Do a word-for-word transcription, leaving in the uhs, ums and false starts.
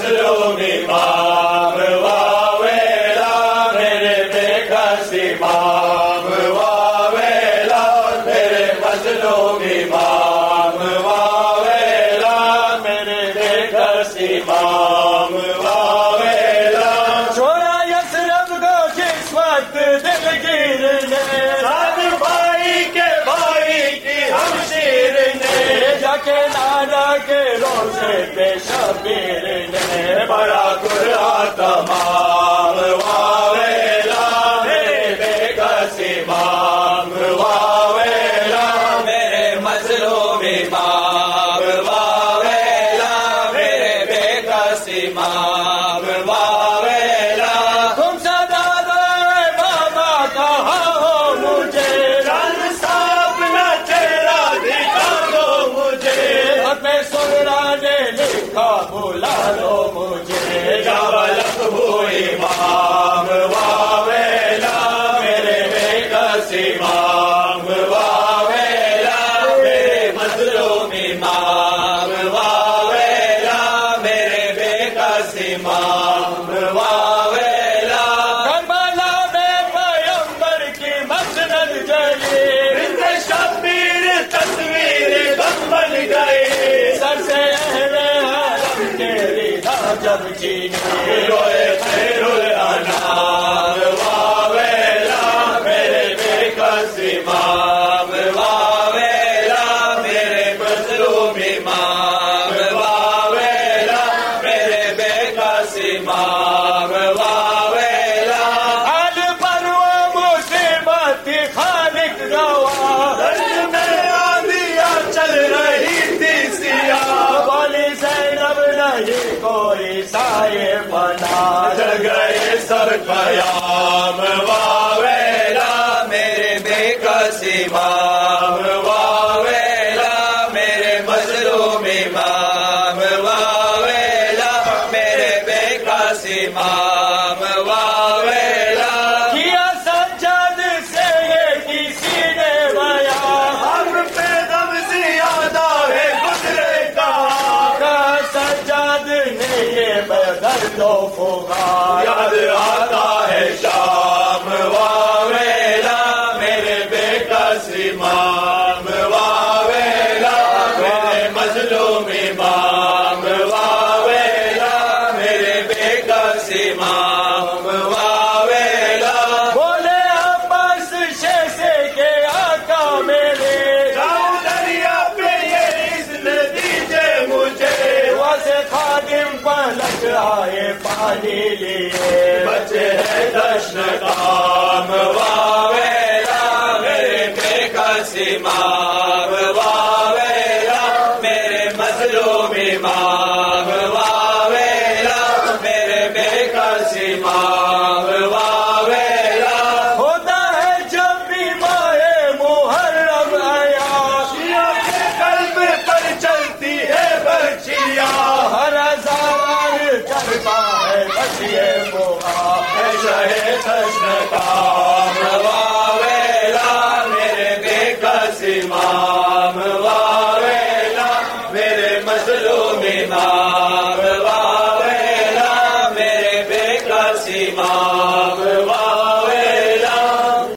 مظلوم امام واویلا میرے بے کس امام واویلا میرے مظلوم امام واویلا میرے بے کس امام واویلا چھوڑا یثرب کو جس وقت دلگیر نے ساتھ بھائی کے بھائی کی ہمشیر نے جا کے نانا کے روزے پہ شبیر نے بڑا قرآن تمام واویلا میرے بے کس امام واویلا میرے مظلوم امام واویلا میرے بے کس امام واویلا تم سدا دے بابا کہاں ہو مجھے رن صاحب نہ چہرہ دکھا دو مجھے اپنے سنرا نے لکھا بلا لو مجھے یا بلک ہو امام واویلا میرے بے کس امام واویلا میرے مظلوم امام واویلا میرے بے کس امام واویلا کربلا میں پیغمبر کی مسند جلی رند شبیر تصویر غم بن گئی سر سے اہل حرم تیری راہ جب چینی روئے خیر الانام واویلا میرے بے کس امام واویلا میرے مظلوم امام واویلا میرے بے کس امام واویلا حال پر وہ مصیبت خالق گواہ دشت میں آندیاں چل رہی تھی سیاہ والی زینب نہیں کوئی سائے بنا جل گئے سر قیام واویلا میرے بے کس امام واویلا میرے مظلوم امام واویلا میرے بے کس امام واویلا کیا سجاد سے یہ کسی نے بیان ہم پہ دم زیادہ ہے گزرے کا سجاد نے یہ بدرد و فغان یاد آتا ہے شام واویلا میرے بے کس امام واویلا میرے مظلوم امام واویلا میرے بے کس امام واویلا بولے عباس شیسے کے آقا میرے جاؤ دریا پہ یہ اذن دیجئے مجھے واسے خادم پلٹ آئے پانی لیے بچے ہے دشن کام واویلا میرے بے کس امام واویلا میرے مظلوم امام واویلا میرے بے کس امام واویلا ہوتا ہے جب بھی ماہ محرم آیا شیعہ کے قلب پر چلتی ہے بچیاں ہر ہزار کرتا ہے بچیے موہا ہے شہ دشن کام واویلا میرے بے کس امام واویلا میرے مظلوم امام واویلا میرے بے کس امام